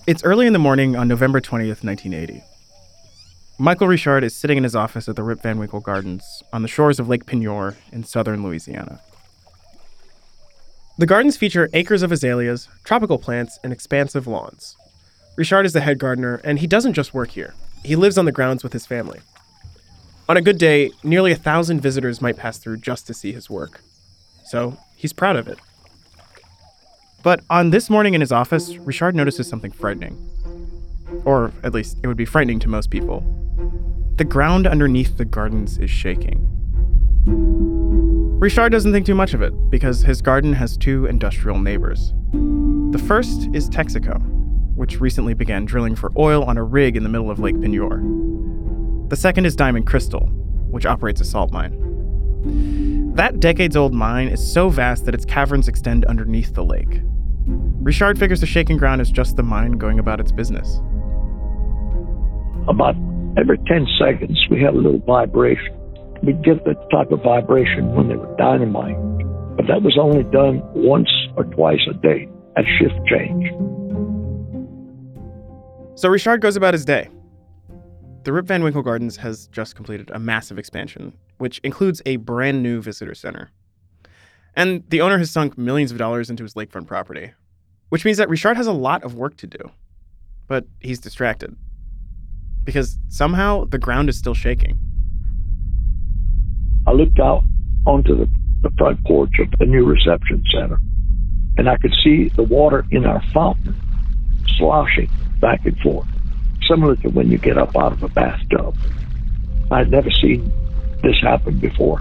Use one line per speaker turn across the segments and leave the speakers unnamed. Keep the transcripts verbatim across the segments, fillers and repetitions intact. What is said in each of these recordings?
It's early in the morning on November twentieth, nineteen eighty. Michael Richard is sitting in his office at the Rip Van Winkle Gardens on the shores of Lake Peigneur in southern Louisiana. The gardens feature acres of azaleas, tropical plants, and expansive lawns. Richard is the head gardener, and he doesn't just work here. He lives on the grounds with his family. On a good day, nearly a thousand visitors might pass through just to see his work. So he's proud of it. But on this morning in his office, Richard notices something frightening. Or at least it would be frightening to most people. The ground underneath the gardens is shaking. Richard doesn't think too much of it because his garden has two industrial neighbors. The first is Texaco, which recently began drilling for oil on a rig in the middle of Lake Peigneur. The second is Diamond Crystal, which operates a salt mine. That decades-old mine is so vast that its caverns extend underneath the lake. Richard figures the shaking ground is just the mine going about its business.
About every ten seconds, we had a little vibration. We'd get that type of vibration when they were dynamite, but that was only done once or twice a day at shift change.
So Richard goes about his day. The Rip Van Winkle Gardens has just completed a massive expansion, which includes a brand new visitor center. And the owner has sunk millions of dollars into his lakefront property, which means that Richard has a lot of work to do. But he's distracted. Because somehow the ground is still shaking.
I looked out onto the, the front porch of the new reception center, and I could see the water in our fountain sloshing back and forth, similar to when you get up out of a bathtub. I'd never seen this happen before.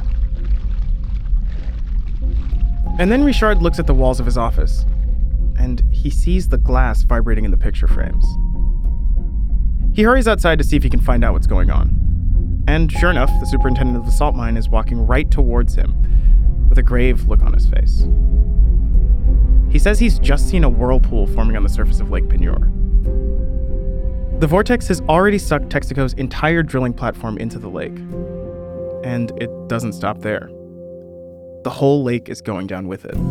And then Richard looks at the walls of his office, and he sees the glass vibrating in the picture frames. He hurries outside to see if he can find out what's going on. And sure enough, the superintendent of the salt mine is walking right towards him with a grave look on his face. He says he's just seen a whirlpool forming on the surface of Lake Peigneur. The vortex has already sucked Texaco's entire drilling platform into the lake. And it doesn't stop there. The whole lake is going down with it.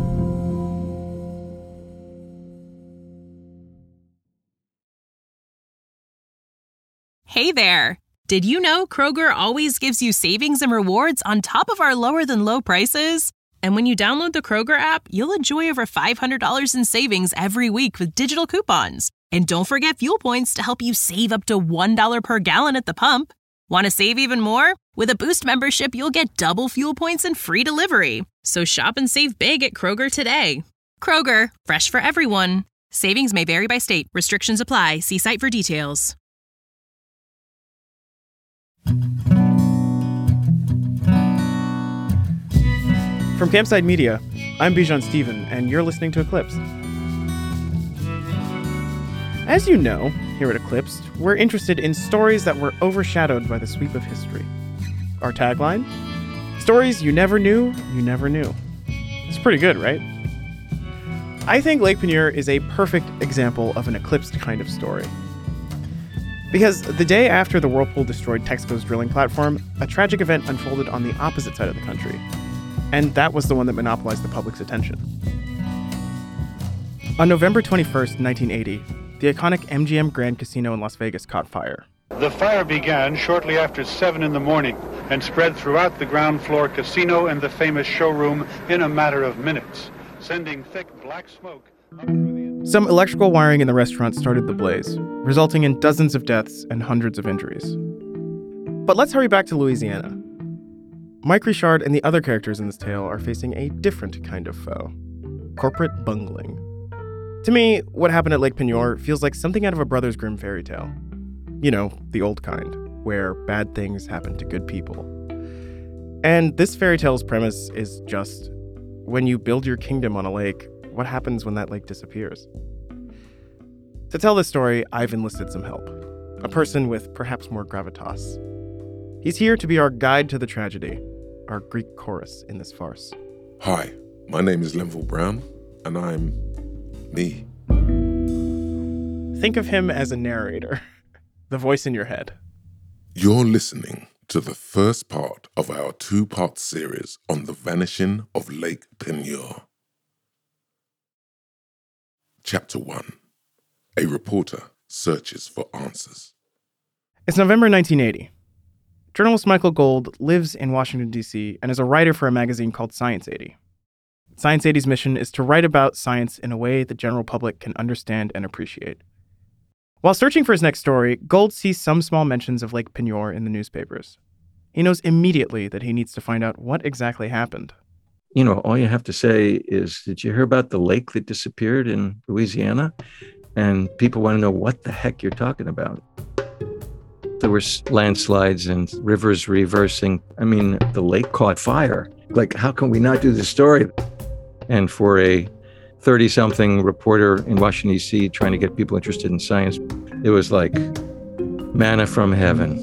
Hey there! Did you know Kroger always gives you savings and rewards on top of our lower-than-low prices? And when you download the Kroger app, you'll enjoy over five hundred dollars in savings every week with digital coupons. And don't forget fuel points to help you save up to one dollar per gallon at the pump. Want to save even more? With a Boost membership, you'll get double fuel points and free delivery. So shop and save big at Kroger today. Kroger, fresh for everyone. Savings may vary by state. Restrictions apply. See site for details.
From Campside Media, I'm Bijan Stephen, and you're listening to Eclipsed. As you know, here at Eclipsed, we're interested in stories that were overshadowed by the sweep of history. Our tagline? Stories you never knew, you never knew. It's pretty good, right? I think Lake Peigneur is a perfect example of an eclipsed kind of story. Because the day after the whirlpool destroyed Texaco's drilling platform, a tragic event unfolded on the opposite side of the country. And that was the one that monopolized the public's attention. On November twenty-first, nineteen eighty, the iconic M G M Grand Casino in Las Vegas caught fire.
The fire began shortly after seven in the morning and spread throughout the ground floor casino and the famous showroom in a matter of minutes, sending thick black smoke up through the...
Some electrical wiring in the restaurant started the blaze, resulting in dozens of deaths and hundreds of injuries. But let's hurry back to Louisiana. Mike Richard and the other characters in this tale are facing a different kind of foe: corporate bungling. To me, what happened at Lake Peigneur feels like something out of a Brothers Grimm fairy tale. You know, the old kind, where bad things happen to good people. And this fairy tale's premise is just, when you build your kingdom on a lake, what happens when that lake disappears? To tell this story, I've enlisted some help. A person with perhaps more gravitas. He's here to be our guide to the tragedy, our Greek chorus in this farce.
Hi, my name is Linville Brown, and I'm me.
Think of him as a narrator, the voice in your head.
You're listening to the first part of our two-part series on the vanishing of Lake Peigneur. Chapter one, A reporter searches for answers.
It's November nineteen eighty. Journalist Michael Gold lives in Washington, D C, and is a writer for a magazine called Science eighty. Science eighty's mission is to write about science in a way the general public can understand and appreciate. While searching for his next story, Gold sees some small mentions of Lake Peigneur in the newspapers. He knows immediately that he needs to find out what exactly happened.
You know, all you have to say is, did you hear about the lake that disappeared in Louisiana? And people want to know what the heck you're talking about. There were landslides and rivers reversing. I mean, the lake caught fire. Like, how can we not do this story? And for a thirty-something reporter in Washington, D C, trying to get people interested in science, it was like manna from heaven.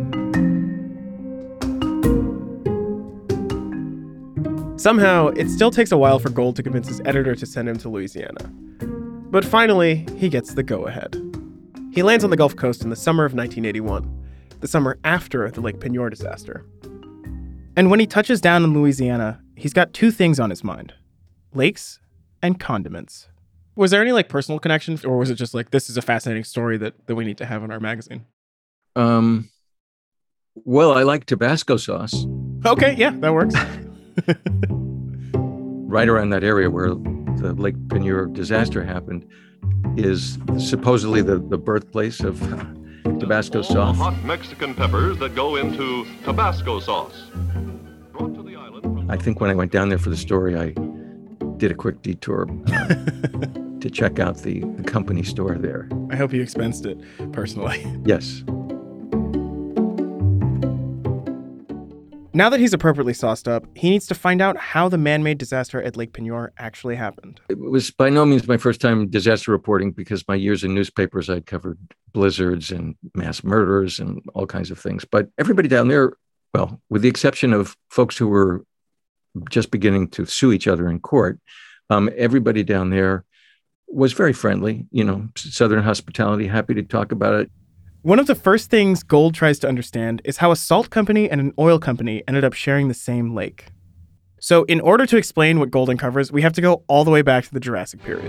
Somehow, it still takes a while for Gold to convince his editor to send him to Louisiana. But finally, he gets the go-ahead. He lands on the Gulf Coast in the summer of nineteen eighty-one, the summer after the Lake Peigneur disaster. And when he touches down in Louisiana, he's got two things on his mind: lakes and condiments. Was there any like personal connection, or was it just like, this is a fascinating story that, that we need to have in our magazine?
Um, well, I like Tabasco sauce.
Okay, yeah, that works.
Right around that area where the Lake Peigneur disaster happened is supposedly the, the birthplace of Tabasco sauce.
Hot Mexican peppers that go into Tabasco sauce. Brought to the island from-
I think when I went down there for the story, I did a quick detour uh, to check out the, the company store there.
I hope you expensed it personally.
Yes.
Now that he's appropriately sauced up, he needs to find out how the man-made disaster at Lake Peigneur actually happened.
It was by no means my first time disaster reporting, because my years in newspapers, I'd covered blizzards and mass murders and all kinds of things. But everybody down there, well, with the exception of folks who were just beginning to sue each other in court, um, everybody down there was very friendly, you know, Southern hospitality, happy to talk about it.
One of the first things Gold tries to understand is how a salt company and an oil company ended up sharing the same lake. So in order to explain what Gold uncovers, we have to go all the way back to the Jurassic period.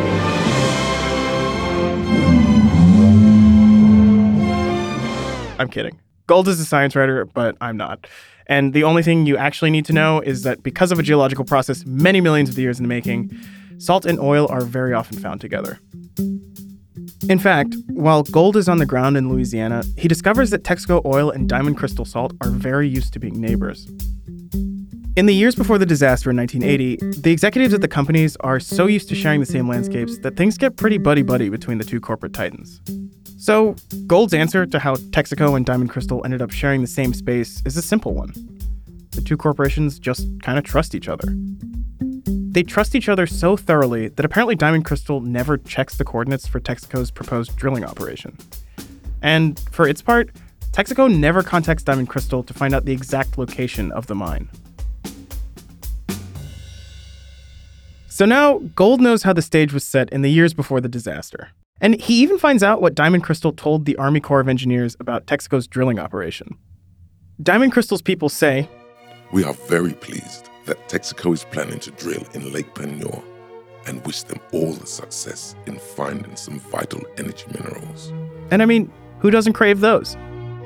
I'm kidding. Gold is a science writer, but I'm not. And the only thing you actually need to know is that because of a geological process many millions of years in the making, salt and oil are very often found together. In fact, while Gold is on the ground in Louisiana, he discovers that Texaco oil and Diamond Crystal salt are very used to being neighbors. In the years before the disaster in nineteen eighty, the executives at the companies are so used to sharing the same landscapes that things get pretty buddy-buddy between the two corporate titans. So, Gold's answer to how Texaco and Diamond Crystal ended up sharing the same space is a simple one. The two corporations just kind of trust each other. They trust each other so thoroughly that apparently Diamond Crystal never checks the coordinates for Texaco's proposed drilling operation. And for its part, Texaco never contacts Diamond Crystal to find out the exact location of the mine. So now, Gold knows how the stage was set in the years before the disaster. And he even finds out what Diamond Crystal told the Army Corps of Engineers about Texaco's drilling operation. Diamond Crystal's people say,
"We are very pleased that Texaco is planning to drill in Lake Peigneur and wish them all the success in finding some vital energy minerals."
And I mean, who doesn't crave those?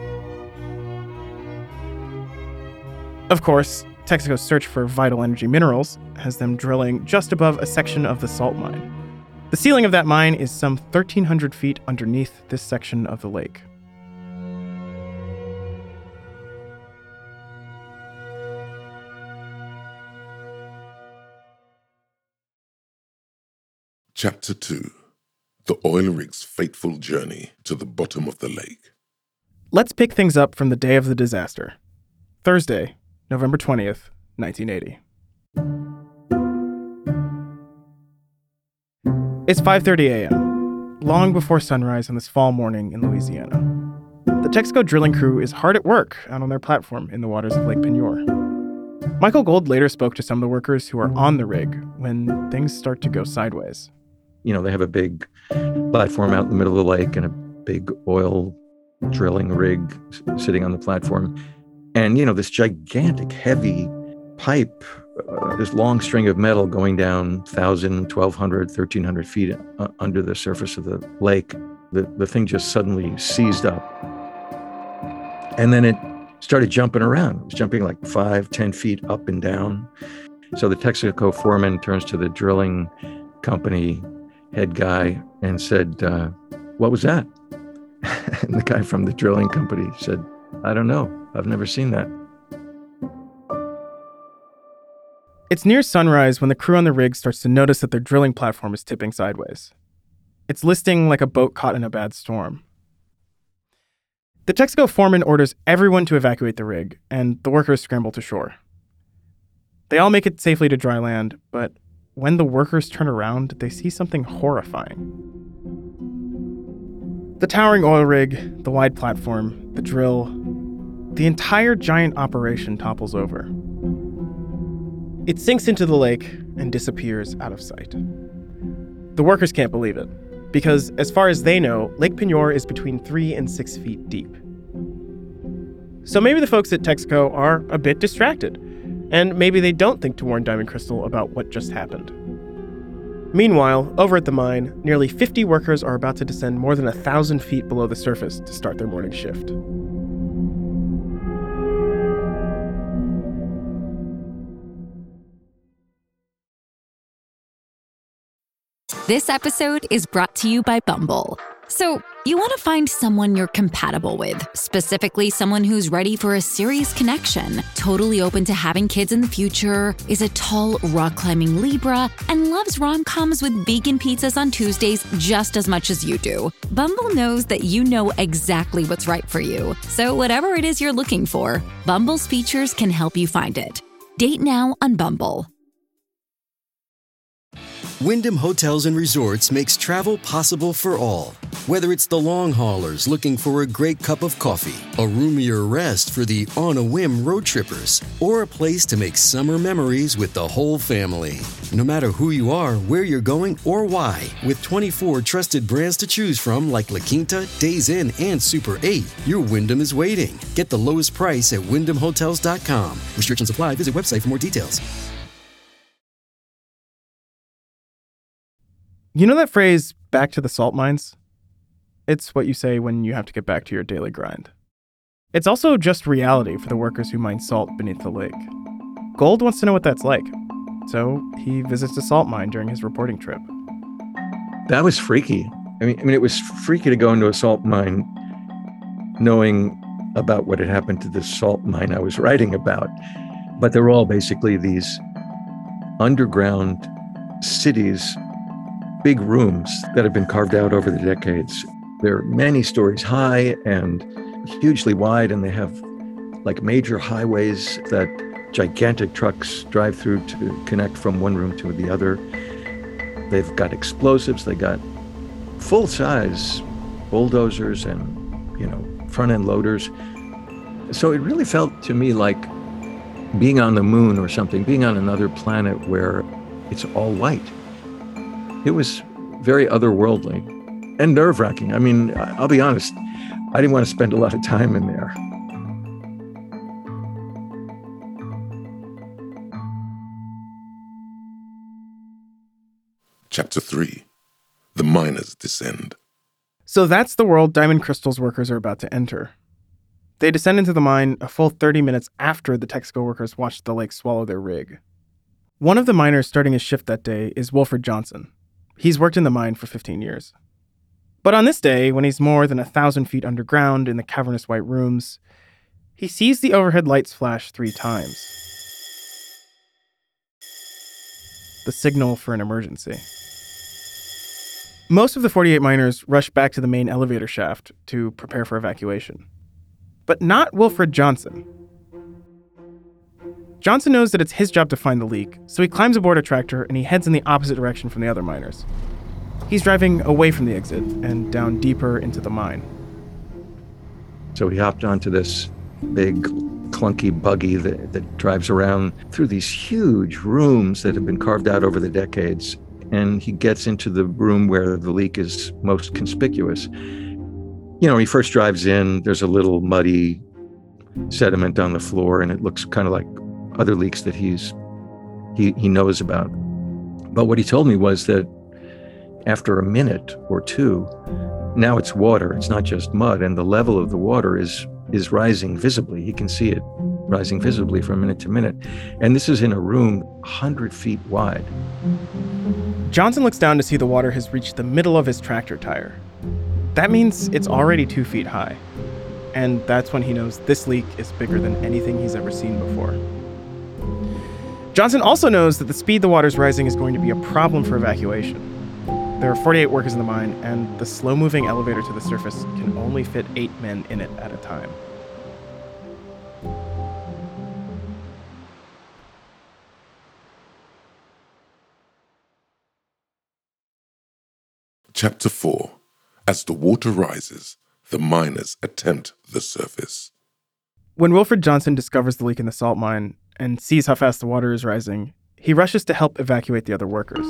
Of course, Texaco's search for vital energy minerals has them drilling just above a section of the salt mine. The ceiling of that mine is some thirteen hundred feet underneath this section of the lake.
Chapter two. The oil rig's fateful journey to the bottom of the lake.
Let's pick things up from the day of the disaster. Thursday, November twentieth, nineteen eighty. It's five thirty a.m., long before sunrise on this fall morning in Louisiana. The Texaco drilling crew is hard at work out on their platform in the waters of Lake Peigneur. Michael Gold later spoke to some of the workers who are on the rig when things start to go sideways.
You know, they have a big platform out in the middle of the lake and a big oil drilling rig sitting on the platform. And, you know, this gigantic, heavy pipe, uh, this long string of metal going down one thousand, twelve hundred, thirteen hundred feet uh, under the surface of the lake. The, the thing just suddenly seized up. And then it started jumping around. It was jumping like five, ten feet up and down. So the Texaco foreman turns to the drilling company head guy and said, uh, what was that? And the guy from the drilling company said, I don't know. I've never seen that.
It's near sunrise when the crew on the rig starts to notice that their drilling platform is tipping sideways. It's listing like a boat caught in a bad storm. The Texaco foreman orders everyone to evacuate the rig, and the workers scramble to shore. They all make it safely to dry land, but when the workers turn around, they see something horrifying. The towering oil rig, the wide platform, the drill, the entire giant operation topples over. It sinks into the lake and disappears out of sight. The workers can't believe it, because as far as they know, Lake Peigneur is between three and six feet deep. So maybe the folks at Texaco are a bit distracted, and maybe they don't think to warn Diamond Crystal about what just happened. Meanwhile, over at the mine, nearly fifty workers are about to descend more than a thousand feet below the surface to start their morning shift.
This episode is brought to you by Bumble. So, you want to find someone you're compatible with, specifically someone who's ready for a serious connection, totally open to having kids in the future, is a tall, rock-climbing Libra, and loves rom-coms with vegan pizzas on Tuesdays just as much as you do. Bumble knows that you know exactly what's right for you. So whatever it is you're looking for, Bumble's features can help you find it. Date now on Bumble.
Wyndham Hotels and Resorts makes travel possible for all. Whether it's the long haulers looking for a great cup of coffee, a roomier rest for the on-a-whim road trippers, or a place to make summer memories with the whole family. No matter who you are, where you're going, or why, with twenty-four trusted brands to choose from like La Quinta, Days Inn, and Super eight, your Wyndham is waiting. Get the lowest price at wyndham hotels dot com. Restrictions apply. Visit website for more details.
You know that phrase, back to the salt mines? It's what you say when you have to get back to your daily grind. It's also just reality for the workers who mine salt beneath the lake. Gold wants to know what that's like, so he visits a salt mine during his reporting trip.
That was freaky. I mean, I mean, it was freaky to go into a salt mine knowing about what had happened to this salt mine I was writing about. But they were all basically these underground cities, big rooms that have been carved out over the decades. They're many stories high and hugely wide, and they have like major highways that gigantic trucks drive through to connect from one room to the other. They've got explosives, they got full-size bulldozers and, you know, front-end loaders. So it really felt to me like being on the moon or something, being on another planet where it's all white. It was very otherworldly and nerve-wracking. I mean, I'll be honest, I didn't want to spend a lot of time in there.
Chapter three. The Miners Descend.
So that's the world Diamond Crystal's workers are about to enter. They descend into the mine a full thirty minutes after the Texaco workers watched the lake swallow their rig. One of the miners starting his shift that day is Wilfred Johnson. He's worked in the mine for fifteen years. But on this day, when he's more than a thousand feet underground in the cavernous white rooms, he sees the overhead lights flash three times. The signal for an emergency. Most of the forty-eight miners rush back to the main elevator shaft to prepare for evacuation. But not Wilfred Johnson. Johnson knows that it's his job to find the leak, so he climbs aboard a tractor and he heads in the opposite direction from the other miners. He's driving away from the exit and down deeper into the mine.
So he hopped onto this big, clunky buggy that, that drives around through these huge rooms that have been carved out over the decades, and he gets into the room where the leak is most conspicuous. You know, he first drives in, there's a little muddy sediment on the floor, and it looks kind of like other leaks that he's he, he knows about. But what he told me was that after a minute or two, now it's water, it's not just mud, and the level of the water is is rising visibly. He can see it rising visibly from minute to minute. And this is in a room one hundred feet wide.
Johnson looks down to see the water has reached the middle of his tractor tire. That means it's already two feet high. And that's when he knows this leak is bigger than anything he's ever seen before. Johnson also knows that the speed the water's rising is going to be a problem for evacuation. There are forty-eight workers in the mine, and the slow-moving elevator to the surface can only fit eight men in it at a time.
Chapter four. As the water rises, the miners attempt the surface.
When Wilfred Johnson discovers the leak in the salt mine and sees how fast the water is rising, he rushes to help evacuate the other workers.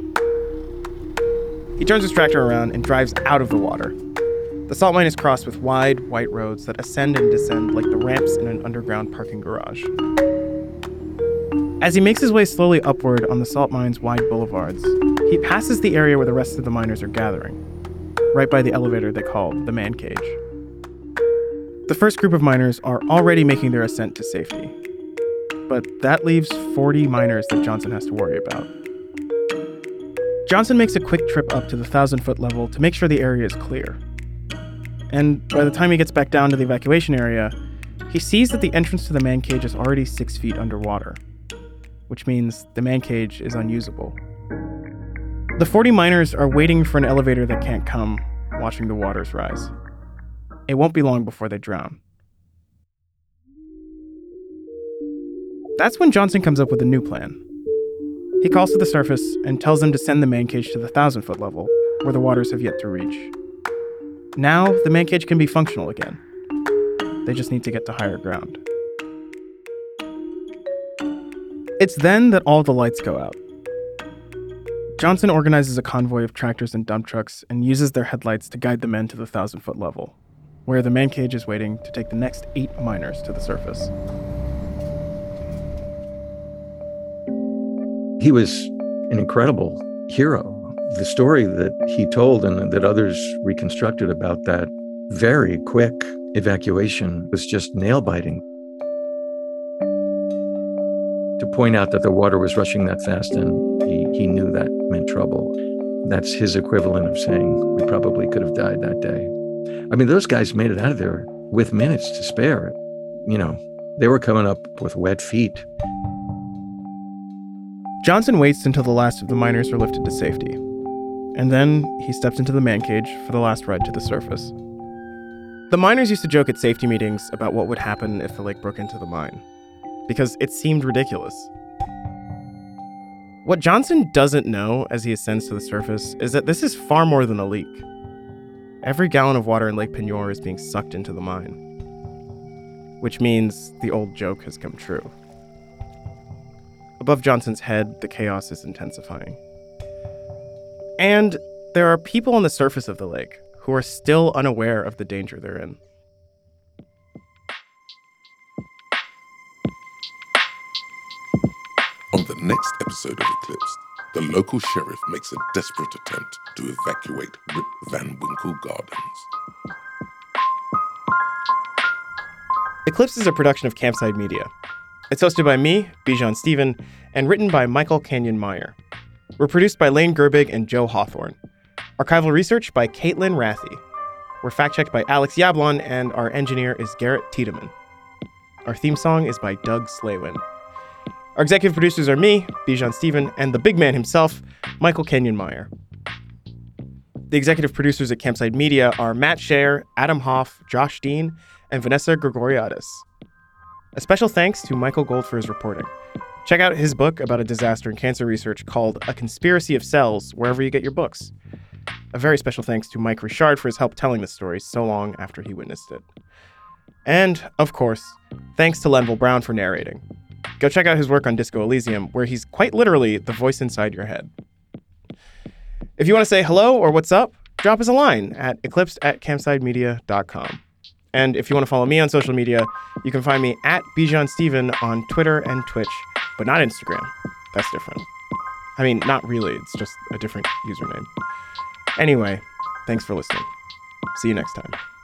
He turns his tractor around and drives out of the water. The salt mine is crossed with wide, white roads that ascend and descend like the ramps in an underground parking garage. As he makes his way slowly upward on the salt mine's wide boulevards, he passes the area where the rest of the miners are gathering, right by the elevator they call the man cage. The first group of miners are already making their ascent to safety, but that leaves forty miners that Johnson has to worry about. Johnson makes a quick trip up to the thousand-foot level to make sure the area is clear. And by the time he gets back down to the evacuation area, he sees that the entrance to the man cage is already six feet underwater, which means the man cage is unusable. The forty miners are waiting for an elevator that can't come, watching the waters rise. It won't be long before they drown. That's when Johnson comes up with a new plan. He calls to the surface and tells them to send the man cage to the thousand-foot level, where the waters have yet to reach. Now, the man cage can be functional again. They just need to get to higher ground. It's then that all the lights go out. Johnson organizes a convoy of tractors and dump trucks and uses their headlights to guide the men to the thousand-foot level, where the man cage is waiting to take the next eight miners to the surface.
He was an incredible hero. The story that he told and that others reconstructed about that very quick evacuation was just nail-biting. To point out that the water was rushing that fast and he, he knew that meant trouble, that's his equivalent of saying we probably could have died that day. I mean, those guys made it out of there with minutes to spare. You know, they were coming up with wet feet.
Johnson waits until the last of the miners are lifted to safety, and then he steps into the man cage for the last ride to the surface. The miners used to joke at safety meetings about what would happen if the lake broke into the mine, because it seemed ridiculous. What Johnson doesn't know as he ascends to the surface is that this is far more than a leak. Every gallon of water in Lake Peigneur is being sucked into the mine, which means the old joke has come true. Above Johnson's head, the chaos is intensifying. And there are people on the surface of the lake who are still unaware of the danger they're in.
On the next episode of Eclipsed, the local sheriff makes a desperate attempt to evacuate Rip Van Winkle Gardens.
Eclipsed is a production of Campside Media. It's hosted by me, Bijan Stephen, and written by Michael Canyon Meyer. We're produced by Lane Gerbig and Joe Hawthorne. Archival research by Caitlin Rathy. We're fact-checked by Alex Yablon, and our engineer is Garrett Tiedemann. Our theme song is by Doug Slaywin. Our executive producers are me, Bijan Stephen, and the big man himself, Michael Canyon Meyer. The executive producers at Campside Media are Matt Scher, Adam Hoff, Josh Dean, and Vanessa Gregoriadis. A special thanks to Michael Gold for his reporting. Check out his book about a disaster in cancer research called A Conspiracy of Cells, wherever you get your books. A very special thanks to Mike Richard for his help telling this story so long after he witnessed it. And, of course, thanks to Lenville Brown for narrating. Go check out his work on Disco Elysium, where he's quite literally the voice inside your head. If you want to say hello or what's up, drop us a line at eclipsed at campsidemedia dot com. And if you want to follow me on social media, you can find me at Bijan Stephen on Twitter and Twitch, but not Instagram. That's different. I mean, not really. It's just a different username. Anyway, thanks for listening. See you next time.